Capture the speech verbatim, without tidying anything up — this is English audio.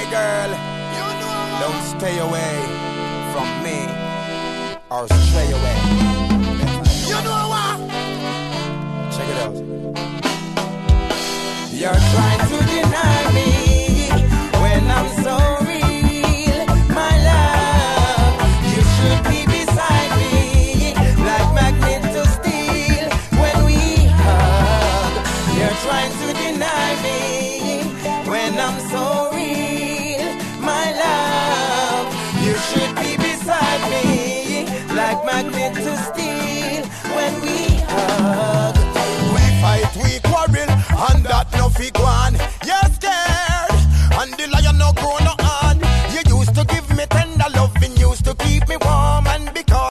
girl, don't stay away from me or stray away. You know what? Check it out. You're trying to deny me when I'm so real, my love. You should be beside me like magnet to steel when we hug. You're trying to deny me when I'm so real, my love. You should be beside me like magnet to steel.